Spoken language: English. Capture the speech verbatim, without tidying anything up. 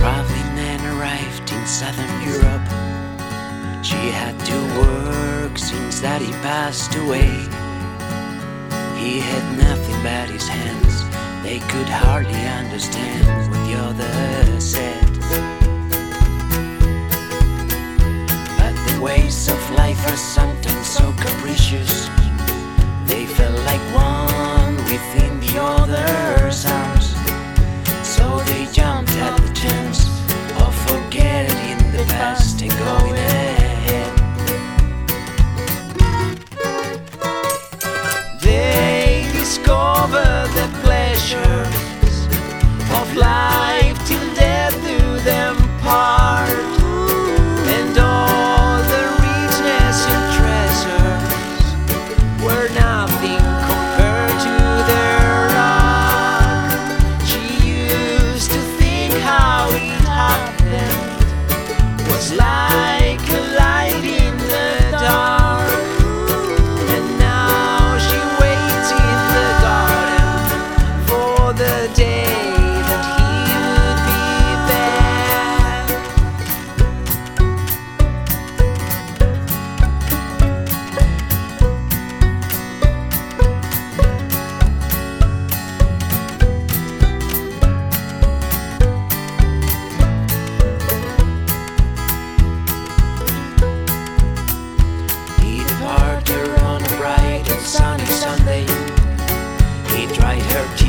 traveling and arrived in Southern Europe. She had to work since Daddy passed away. He had nothing but his hands. They could hardly understand what the other said. But the ways of life are sometimes so capricious. They felt like one within the other's arms. So they jumped at the chance of forgetting the past and going ahead. They discovered the pleasures of life till death do them part, and all the richness and treasures were nothing compared to their luck. She used to think how it happened was like a light in the dark, and now she waits in the garden for the day that he would be back. He departed on a bright and sunny Sunday. He dried her